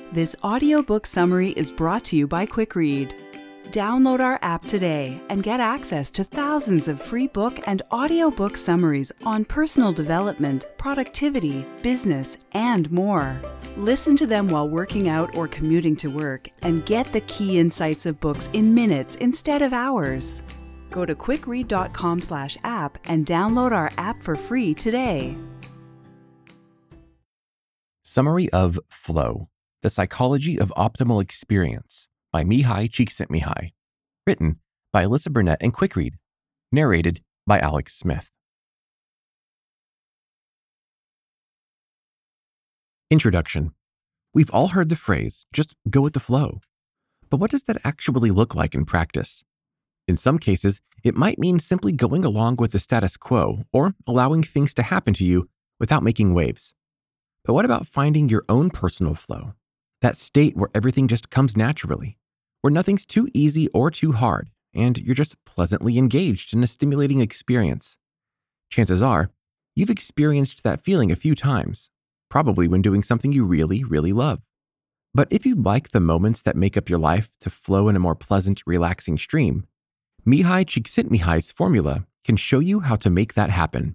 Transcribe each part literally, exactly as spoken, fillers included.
This audiobook summary is brought to you by QuickRead. Download our app today and get access to thousands of free book and audiobook summaries on personal development, productivity, business, and more. Listen to them while working out or commuting to work and get the key insights of books in minutes instead of hours. Go to quickread.com slash app and download our app for free today. Summary of Flow, The Psychology of Optimal Experience by Mihaly Csikszentmihalyi. Written by Alyssa Burnett and QuickRead. Narrated by Alex Smith. Introduction. We've all heard the phrase, just go with the flow. But what does that actually look like in practice? In some cases, it might mean simply going along with the status quo or allowing things to happen to you without making waves. But what about finding your own personal flow? That state where everything just comes naturally, where nothing's too easy or too hard, and you're just pleasantly engaged in a stimulating experience. Chances are, you've experienced that feeling a few times, probably when doing something you really, really love. But if you'd like the moments that make up your life to flow in a more pleasant, relaxing stream, Mihaly Csikszentmihalyi's formula can show you how to make that happen.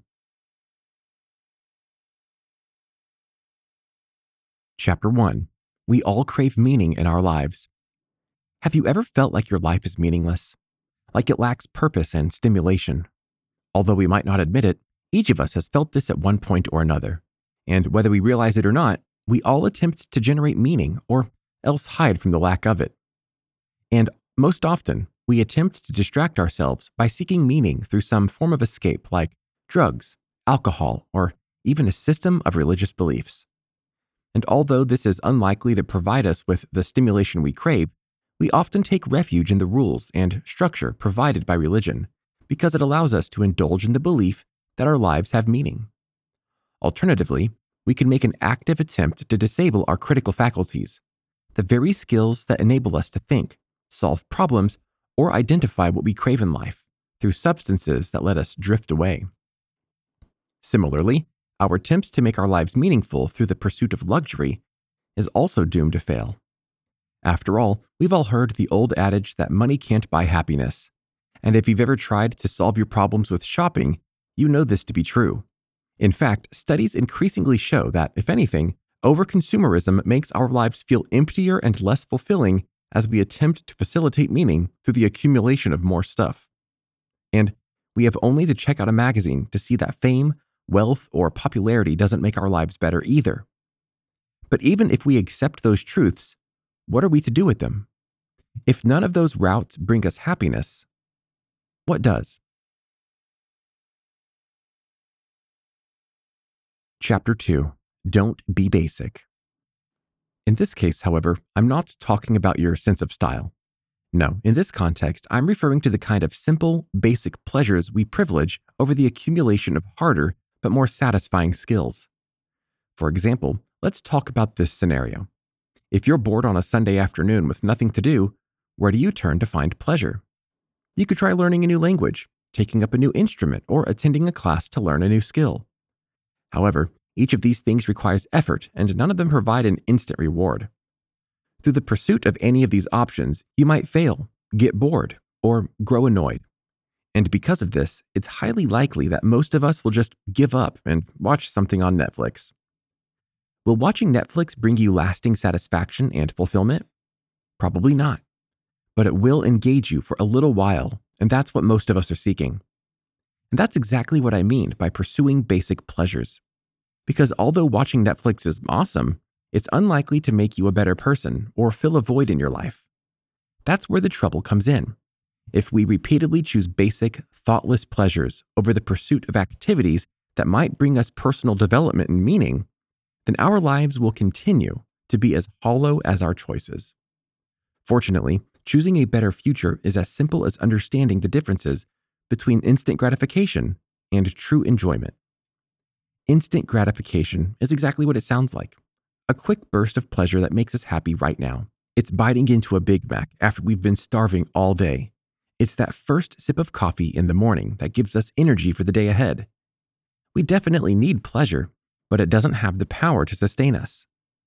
Chapter one. We all crave meaning in our lives. Have you ever felt like your life is meaningless? Like it lacks purpose and stimulation? Although we might not admit it, each of us has felt this at one point or another. And whether we realize it or not, we all attempt to generate meaning or else hide from the lack of it. And most often, we attempt to distract ourselves by seeking meaning through some form of escape like drugs, alcohol, or even a system of religious beliefs. And although this is unlikely to provide us with the stimulation we crave, we often take refuge in the rules and structure provided by religion because it allows us to indulge in the belief that our lives have meaning. Alternatively, we can make an active attempt to disable our critical faculties, the very skills that enable us to think, solve problems, or identify what we crave in life through substances that let us drift away. Similarly, our attempts to make our lives meaningful through the pursuit of luxury is also doomed to fail. After all, we've all heard the old adage that money can't buy happiness. And if you've ever tried to solve your problems with shopping, you know this to be true. In fact, studies increasingly show that, if anything, overconsumerism makes our lives feel emptier and less fulfilling as we attempt to facilitate meaning through the accumulation of more stuff. And we have only to check out a magazine to see that fame, wealth, or popularity doesn't make our lives better either. But even if we accept those truths, what are we to do with them? If none of those routes bring us happiness, what does? Chapter two. Don't be basic. In this case, however, I'm not talking about your sense of style. No, in this context, I'm referring to the kind of simple, basic pleasures we privilege over the accumulation of harder but more satisfying skills. For example, let's talk about this scenario. If you're bored on a Sunday afternoon with nothing to do, where do you turn to find pleasure? You could try learning a new language, taking up a new instrument, or attending a class to learn a new skill. However, each of these things requires effort, and none of them provide an instant reward. Through the pursuit of any of these options, you might fail, get bored, or grow annoyed. And because of this, it's highly likely that most of us will just give up and watch something on Netflix. Will watching Netflix bring you lasting satisfaction and fulfillment? Probably not. But it will engage you for a little while, and that's what most of us are seeking. And that's exactly what I mean by pursuing basic pleasures. Because although watching Netflix is awesome, it's unlikely to make you a better person or fill a void in your life. That's where the trouble comes in. If we repeatedly choose basic, thoughtless pleasures over the pursuit of activities that might bring us personal development and meaning, then our lives will continue to be as hollow as our choices. Fortunately, choosing a better future is as simple as understanding the differences between instant gratification and true enjoyment. Instant gratification is exactly what it sounds like. A quick burst of pleasure that makes us happy right now. It's biting into a Big Mac after we've been starving all day. It's that first sip of coffee in the morning that gives us energy for the day ahead. We definitely need pleasure, but it doesn't have the power to sustain us.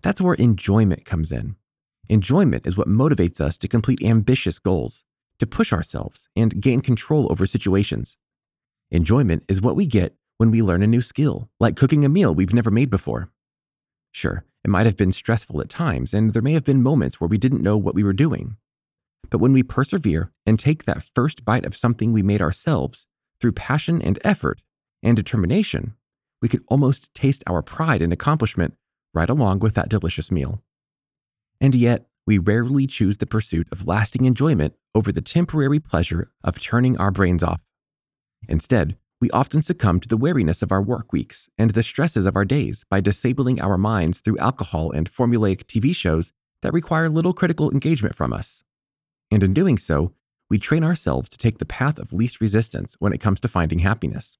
That's where enjoyment comes in. Enjoyment is what motivates us to complete ambitious goals, to push ourselves, and gain control over situations. Enjoyment is what we get when we learn a new skill, like cooking a meal we've never made before. Sure, it might have been stressful at times, and there may have been moments where we didn't know what we were doing. But when we persevere and take that first bite of something we made ourselves, through passion and effort and determination, we can almost taste our pride and accomplishment right along with that delicious meal. And yet, we rarely choose the pursuit of lasting enjoyment over the temporary pleasure of turning our brains off. Instead, we often succumb to the weariness of our work weeks and the stresses of our days by disabling our minds through alcohol and formulaic T V shows that require little critical engagement from us. And in doing so, we train ourselves to take the path of least resistance when it comes to finding happiness.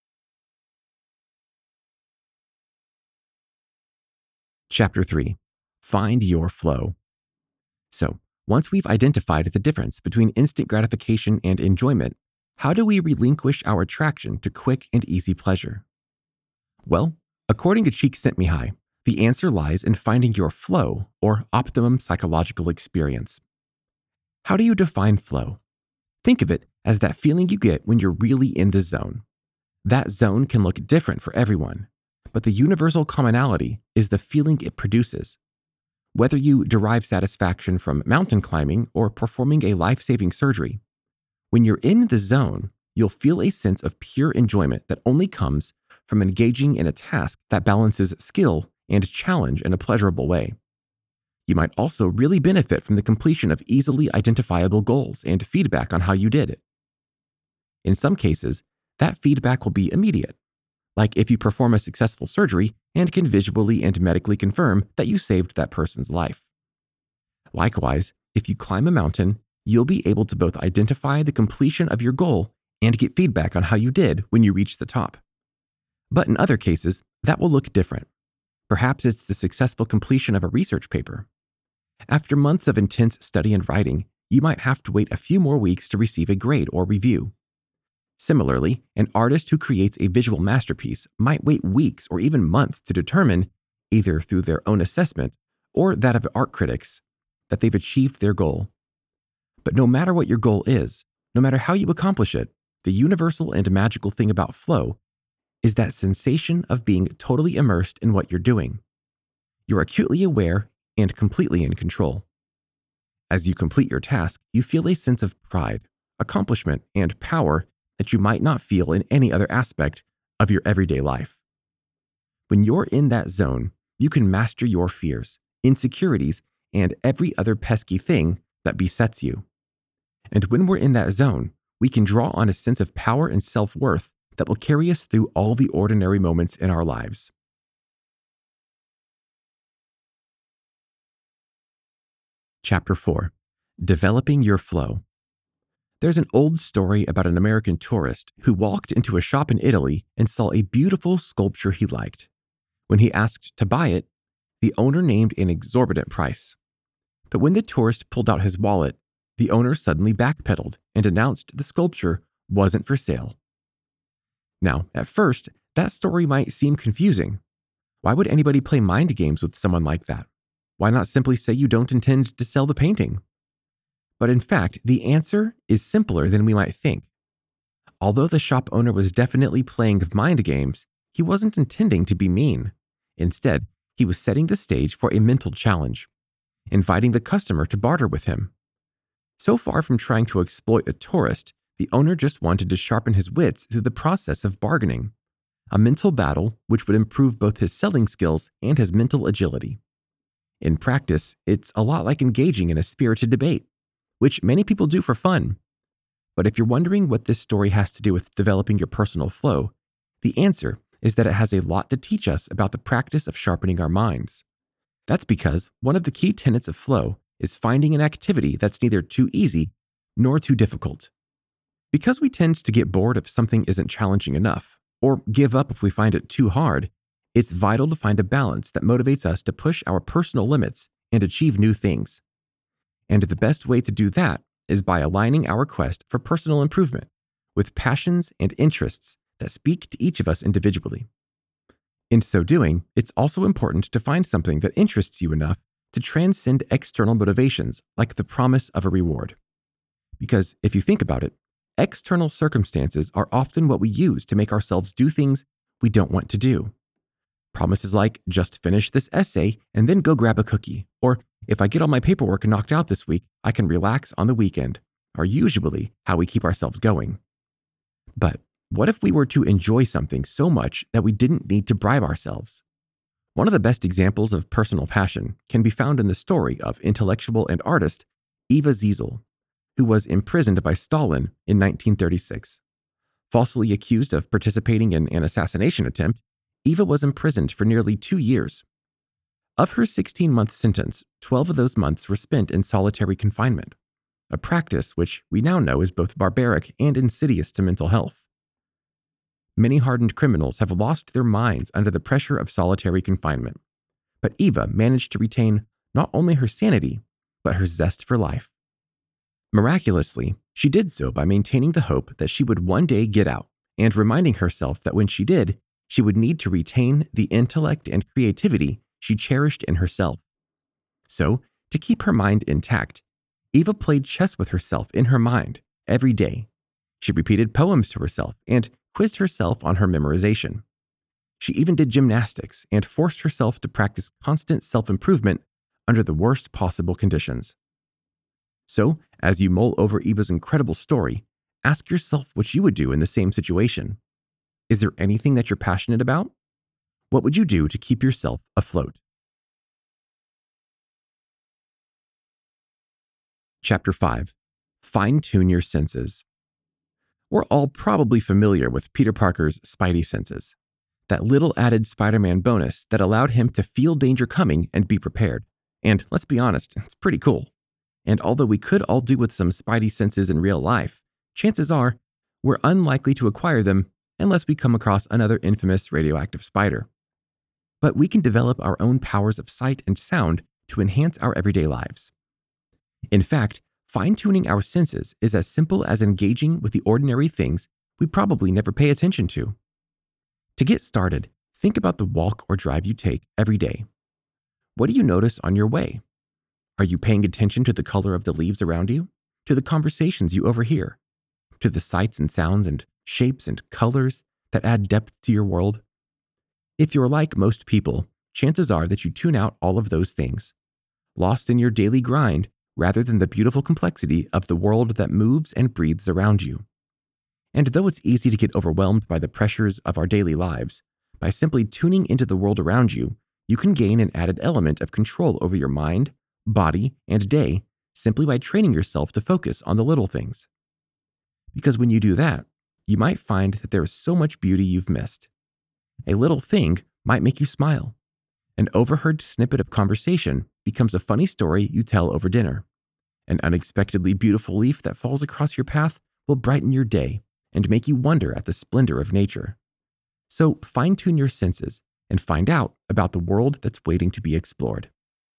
Chapter three. Find your flow. So, once we've identified the difference between instant gratification and enjoyment, how do we relinquish our attraction to quick and easy pleasure? Well, according to Csikszentmihalyi, the answer lies in finding your flow, or optimum psychological experience. How do you define flow? Think of it as that feeling you get when you're really in the zone. That zone can look different for everyone, but the universal commonality is the feeling it produces. Whether you derive satisfaction from mountain climbing or performing a life-saving surgery, when you're in the zone, you'll feel a sense of pure enjoyment that only comes from engaging in a task that balances skill and challenge in a pleasurable way. You might also really benefit from the completion of easily identifiable goals and feedback on how you did it. In some cases, that feedback will be immediate, like if you perform a successful surgery and can visually and medically confirm that you saved that person's life. Likewise, if you climb a mountain, you'll be able to both identify the completion of your goal and get feedback on how you did when you reach the top. But in other cases, that will look different. Perhaps it's the successful completion of a research paper. After months of intense study and writing, you might have to wait a few more weeks to receive a grade or review. Similarly, an artist who creates a visual masterpiece might wait weeks or even months to determine, either through their own assessment or that of art critics, that they've achieved their goal. But no matter what your goal is, no matter how you accomplish it, the universal and magical thing about flow is that sensation of being totally immersed in what you're doing. You're acutely aware and completely in control. As you complete your task, you feel a sense of pride, accomplishment, and power that you might not feel in any other aspect of your everyday life. When you're in that zone, you can master your fears, insecurities, and every other pesky thing that besets you. And when we're in that zone, we can draw on a sense of power and self-worth that will carry us through all the ordinary moments in our lives. Chapter four. Developing your flow. There's an old story about an American tourist who walked into a shop in Italy and saw a beautiful sculpture he liked. When he asked to buy it, the owner named an exorbitant price. But when the tourist pulled out his wallet, the owner suddenly backpedaled and announced the sculpture wasn't for sale. Now, at first, that story might seem confusing. Why would anybody play mind games with someone like that? Why not simply say you don't intend to sell the painting? But in fact, the answer is simpler than we might think. Although the shop owner was definitely playing mind games, he wasn't intending to be mean. Instead, he was setting the stage for a mental challenge, inviting the customer to barter with him. So far from trying to exploit a tourist, the owner just wanted to sharpen his wits through the process of bargaining, a mental battle which would improve both his selling skills and his mental agility. In practice, it's a lot like engaging in a spirited debate, which many people do for fun. But if you're wondering what this story has to do with developing your personal flow, the answer is that it has a lot to teach us about the practice of sharpening our minds. That's because one of the key tenets of flow is finding an activity that's neither too easy nor too difficult. Because we tend to get bored if something isn't challenging enough, or give up if we find it too hard, it's vital to find a balance that motivates us to push our personal limits and achieve new things. And the best way to do that is by aligning our quest for personal improvement with passions and interests that speak to each of us individually. In so doing, it's also important to find something that interests you enough to transcend external motivations like the promise of a reward. Because if you think about it, external circumstances are often what we use to make ourselves do things we don't want to do. Promises like, just finish this essay and then go grab a cookie, or if I get all my paperwork knocked out this week, I can relax on the weekend, are usually how we keep ourselves going. But what if we were to enjoy something so much that we didn't need to bribe ourselves? One of the best examples of personal passion can be found in the story of intellectual and artist Eva Ziesel, who was imprisoned by Stalin in nineteen thirty-six. Falsely accused of participating in an assassination attempt, Eva was imprisoned for nearly two years. Of her sixteen-month sentence, twelve of those months were spent in solitary confinement, a practice which we now know is both barbaric and insidious to mental health. Many hardened criminals have lost their minds under the pressure of solitary confinement, but Eva managed to retain not only her sanity, but her zest for life. Miraculously, she did so by maintaining the hope that she would one day get out and reminding herself that when she did, she would need to retain the intellect and creativity she cherished in herself. So, to keep her mind intact, Eva played chess with herself in her mind every day. She repeated poems to herself and quizzed herself on her memorization. She even did gymnastics and forced herself to practice constant self-improvement under the worst possible conditions. So, as you mull over Eva's incredible story, ask yourself what you would do in the same situation. Is there anything that you're passionate about? What would you do to keep yourself afloat? Chapter five. Fine-tune your senses. We're all probably familiar with Peter Parker's Spidey senses, that little added Spider-Man bonus that allowed him to feel danger coming and be prepared. And let's be honest, it's pretty cool. And although we could all do with some Spidey senses in real life, chances are we're unlikely to acquire them unless we come across another infamous radioactive spider. But we can develop our own powers of sight and sound to enhance our everyday lives. In fact, fine-tuning our senses is as simple as engaging with the ordinary things we probably never pay attention to. To get started, think about the walk or drive you take every day. What do you notice on your way? Are you paying attention to the color of the leaves around you? To the conversations you overhear? To the sights and sounds and shapes and colors that add depth to your world? If you're like most people, chances are that you tune out all of those things, lost in your daily grind rather than the beautiful complexity of the world that moves and breathes around you. And though it's easy to get overwhelmed by the pressures of our daily lives, by simply tuning into the world around you, you can gain an added element of control over your mind, body, and day simply by training yourself to focus on the little things. Because when you do that, you might find that there is so much beauty you've missed. A little thing might make you smile. An overheard snippet of conversation becomes a funny story you tell over dinner. An unexpectedly beautiful leaf that falls across your path will brighten your day and make you wonder at the splendor of nature. So fine-tune your senses and find out about the world that's waiting to be explored.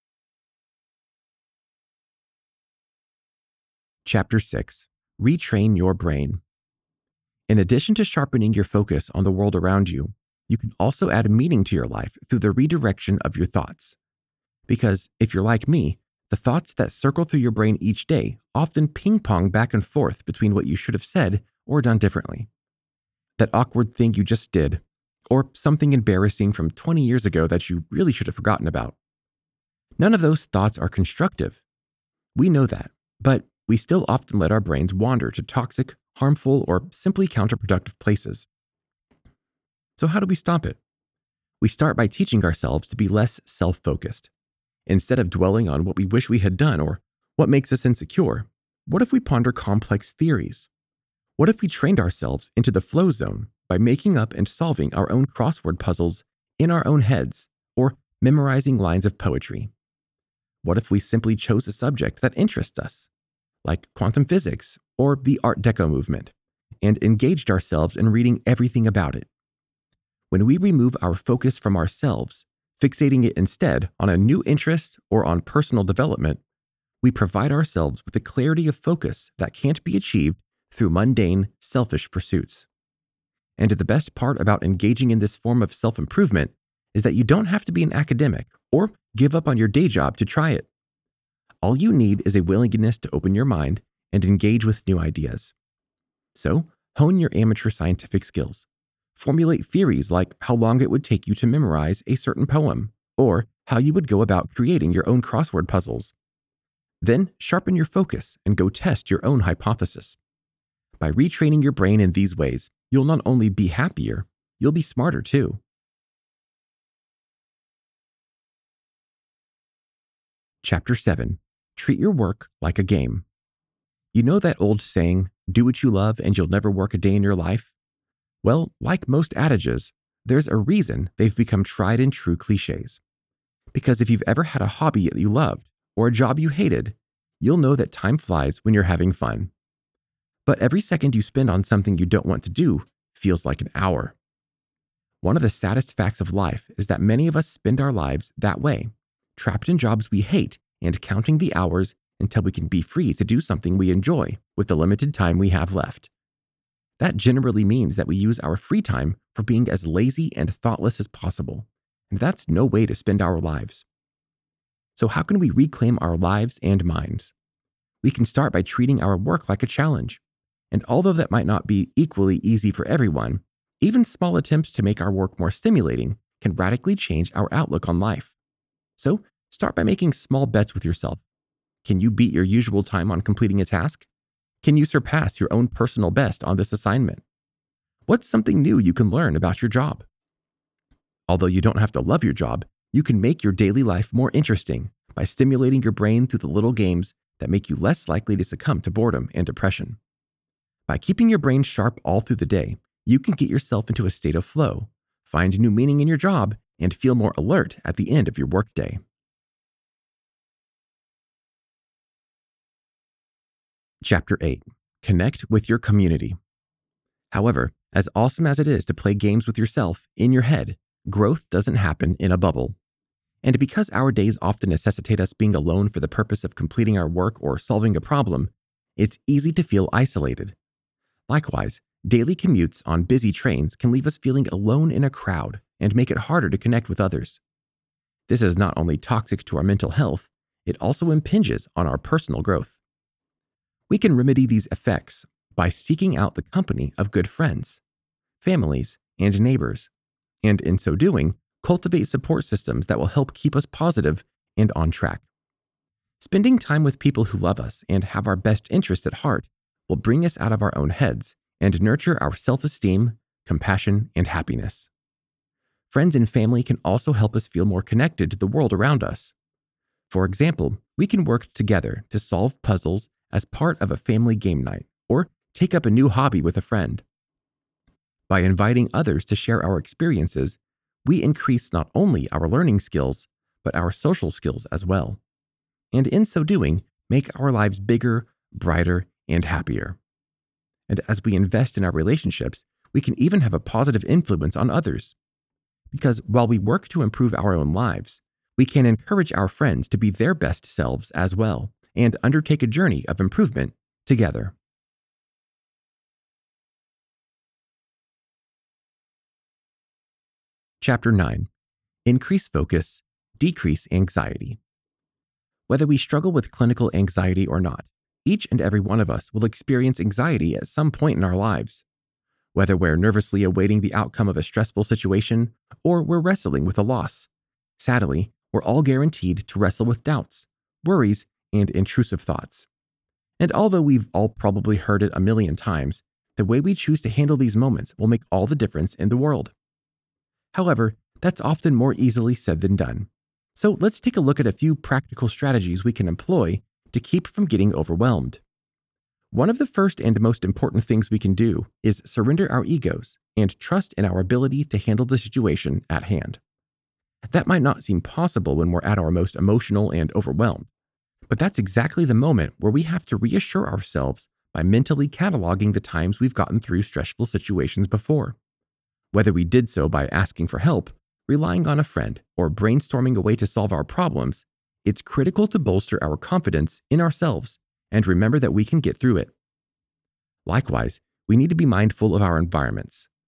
Chapter six. Retrain your brain. In addition to sharpening your focus on the world around you, you can also add meaning to your life through the redirection of your thoughts. Because if you're like me, the thoughts that circle through your brain each day often ping-pong back and forth between what you should have said or done differently. That awkward thing you just did, or something embarrassing from twenty years ago that you really should have forgotten about. None of those thoughts are constructive. We know that, but we still often let our brains wander to toxic, harmful, or simply counterproductive places. So how do we stop it? We start by teaching ourselves to be less self-focused. Instead of dwelling on what we wish we had done or what makes us insecure, what if we ponder complex theories? What if we trained ourselves into the flow zone by making up and solving our own crossword puzzles in our own heads or memorizing lines of poetry? What if we simply chose a subject that interests us, like quantum physics or the Art Deco movement, and engaged ourselves in reading everything about it? When we remove our focus from ourselves, fixating it instead on a new interest or on personal development, we provide ourselves with a clarity of focus that can't be achieved through mundane, selfish pursuits. And the best part about engaging in this form of self-improvement is that you don't have to be an academic or give up on your day job to try it. All you need is a willingness to open your mind and engage with new ideas. So, hone your amateur scientific skills. Formulate theories like how long it would take you to memorize a certain poem, or how you would go about creating your own crossword puzzles. Then sharpen your focus and go test your own hypothesis. By retraining your brain in these ways, you'll not only be happier, you'll be smarter too. Chapter seven. Treat your work like a game. You know that old saying, do what you love and you'll never work a day in your life? Well, like most adages, there's a reason they've become tried and true cliches. Because if you've ever had a hobby that you loved or a job you hated, you'll know that time flies when you're having fun. But every second you spend on something you don't want to do feels like an hour. One of the saddest facts of life is that many of us spend our lives that way, trapped in jobs we hate and counting the hours until we can be free to do something we enjoy with the limited time we have left. That generally means that we use our free time for being as lazy and thoughtless as possible, and that's no way to spend our lives. So how can we reclaim our lives and minds? We can start by treating our work like a challenge. And although that might not be equally easy for everyone, even small attempts to make our work more stimulating can radically change our outlook on life. So start by making small bets with yourself. Can you beat your usual time on completing a task? Can you surpass your own personal best on this assignment? What's something new you can learn about your job? Although you don't have to love your job, you can make your daily life more interesting by stimulating your brain through the little games that make you less likely to succumb to boredom and depression. By keeping your brain sharp all through the day, you can get yourself into a state of flow, find new meaning in your job, and feel more alert at the end of your workday. Chapter eight. Connect with your community. However, as awesome as it is to play games with yourself in your head, growth doesn't happen in a bubble. And because our days often necessitate us being alone for the purpose of completing our work or solving a problem, it's easy to feel isolated. Likewise, daily commutes on busy trains can leave us feeling alone in a crowd and make it harder to connect with others. This is not only toxic to our mental health, it also impinges on our personal growth. We can remedy these effects by seeking out the company of good friends, families, and neighbors, and in so doing, cultivate support systems that will help keep us positive and on track. Spending time with people who love us and have our best interests at heart will bring us out of our own heads and nurture our self-esteem, compassion, and happiness. Friends and family can also help us feel more connected to the world around us. For example, we can work together to solve puzzles as part of a family game night, or take up a new hobby with a friend. By inviting others to share our experiences, we increase not only our learning skills, but our social skills as well. And in so doing, make our lives bigger, brighter, and happier. And as we invest in our relationships, we can even have a positive influence on others. Because while we work to improve our own lives, we can encourage our friends to be their best selves as well, and undertake a journey of improvement together. Chapter nine. Increase focus, decrease anxiety. Whether we struggle with clinical anxiety or not, each and every one of us will experience anxiety at some point in our lives. Whether we're nervously awaiting the outcome of a stressful situation or we're wrestling with a loss, sadly, we're all guaranteed to wrestle with doubts, worries, and intrusive thoughts. And although we've all probably heard it a million times, the way we choose to handle these moments will make all the difference in the world. However, that's often more easily said than done. So let's take a look at a few practical strategies we can employ to keep from getting overwhelmed. One of the first and most important things we can do is surrender our egos and trust in our ability to handle the situation at hand. That might not seem possible when we're at our most emotional and overwhelmed, but that's exactly the moment where we have to reassure ourselves by mentally cataloging the times we've gotten through stressful situations before. Whether we did so by asking for help, relying on a friend, or brainstorming a way to solve our problems, it's critical to bolster our confidence in ourselves and remember that we can get through it. Likewise, we need to be mindful of our environments.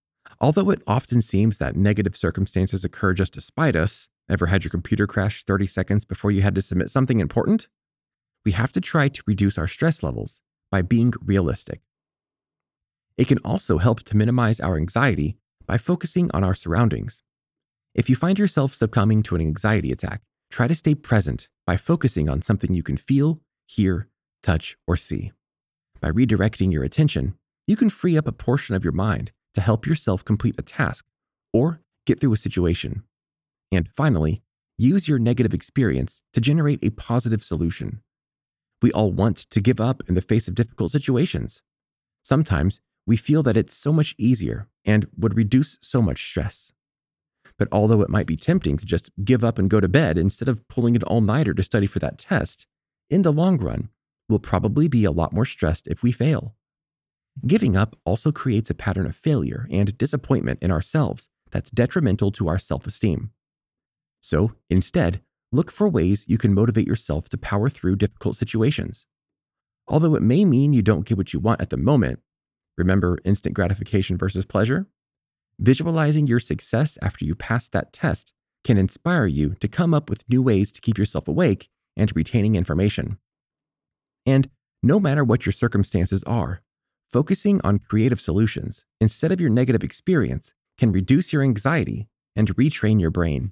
Although it often seems that negative circumstances occur just to spite us, ever had your computer crash thirty seconds before you had to submit something important? We have to try to reduce our stress levels by being realistic. It can also help to minimize our anxiety by focusing on our surroundings. If you find yourself succumbing to an anxiety attack, try to stay present by focusing on something you can feel, hear, touch, or see. By redirecting your attention, you can free up a portion of your mind to help yourself complete a task or get through a situation. And finally, use your negative experience to generate a positive solution. We all want to give up in the face of difficult situations. Sometimes we feel that it's so much easier and would reduce so much stress. But although it might be tempting to just give up and go to bed instead of pulling an all-nighter to study for that test, in the long run, we'll probably be a lot more stressed if we fail. Giving up also creates a pattern of failure and disappointment in ourselves that's detrimental to our self-esteem. So, instead, look for ways you can motivate yourself to power through difficult situations. Although it may mean you don't get what you want at the moment, remember instant gratification versus pleasure? Visualizing your success after you pass that test can inspire you to come up with new ways to keep yourself awake and retaining information. And no matter what your circumstances are, focusing on creative solutions instead of your negative experience can reduce your anxiety and retrain your brain.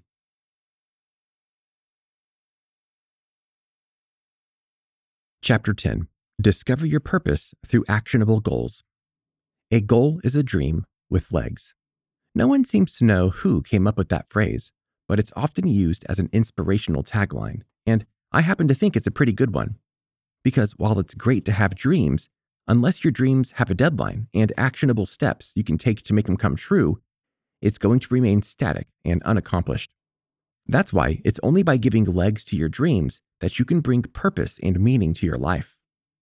Chapter ten. Discover your purpose through actionable goals. A goal is a dream with legs. No one seems to know who came up with that phrase, but it's often used as an inspirational tagline, and I happen to think it's a pretty good one. Because while it's great to have dreams, unless your dreams have a deadline and actionable steps you can take to make them come true, it's going to remain static and unaccomplished. That's why it's only by giving legs to your dreams that you can bring purpose and meaning to your life.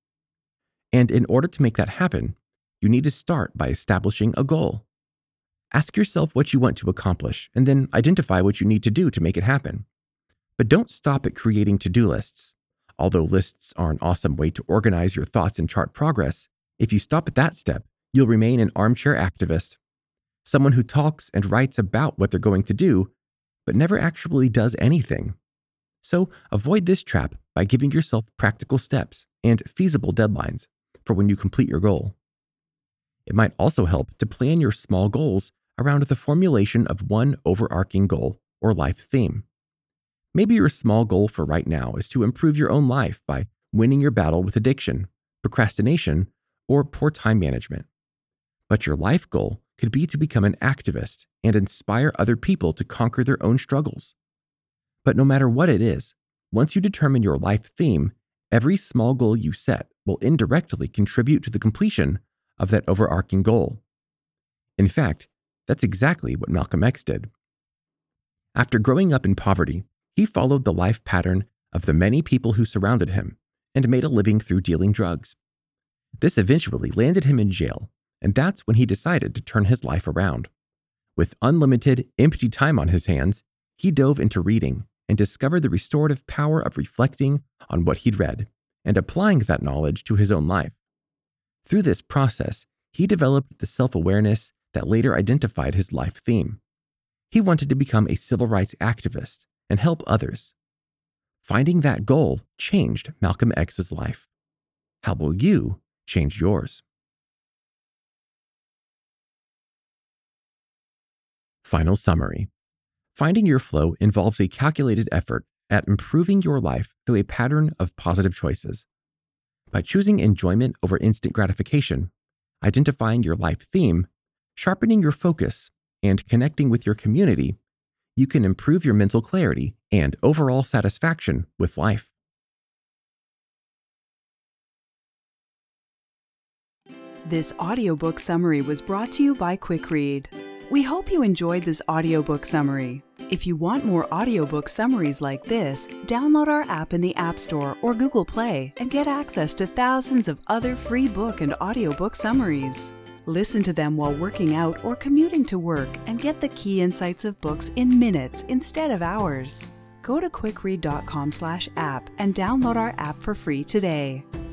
And in order to make that happen, you need to start by establishing a goal. Ask yourself what you want to accomplish, and then identify what you need to do to make it happen. But don't stop at creating to-do lists. Although lists are an awesome way to organize your thoughts and chart progress, if you stop at that step, you'll remain an armchair activist, someone who talks and writes about what they're going to do, but never actually does anything. So avoid this trap by giving yourself practical steps and feasible deadlines for when you complete your goal. It might also help to plan your small goals around the formulation of one overarching goal or life theme. Maybe your small goal for right now is to improve your own life by winning your battle with addiction, procrastination, or poor time management. But your life goal could be to become an activist and inspire other people to conquer their own struggles. But no matter what it is, once you determine your life theme, every small goal you set will indirectly contribute to the completion of that overarching goal. In fact, that's exactly what Malcolm X did. After growing up in poverty, he followed the life pattern of the many people who surrounded him and made a living through dealing drugs. This eventually landed him in jail, and that's when he decided to turn his life around. With unlimited, empty time on his hands, he dove into reading and discovered the restorative power of reflecting on what he'd read and applying that knowledge to his own life. Through this process, he developed the self-awareness that later identified his life theme. He wanted to become a civil rights activist and help others. Finding that goal changed Malcolm X's life. How will you change yours? Final summary. Finding your flow involves a calculated effort at improving your life through a pattern of positive choices. By choosing enjoyment over instant gratification, identifying your life theme, sharpening your focus, and connecting with your community, you can improve your mental clarity and overall satisfaction with life. This audiobook summary was brought to you by Quick Read. We hope you enjoyed this audiobook summary. If you want more audiobook summaries like this, download our app in the App Store or Google Play and get access to thousands of other free book and audiobook summaries. Listen to them while working out or commuting to work and get the key insights of books in minutes instead of hours. Go to quick read dot com slash app and download our app for free today.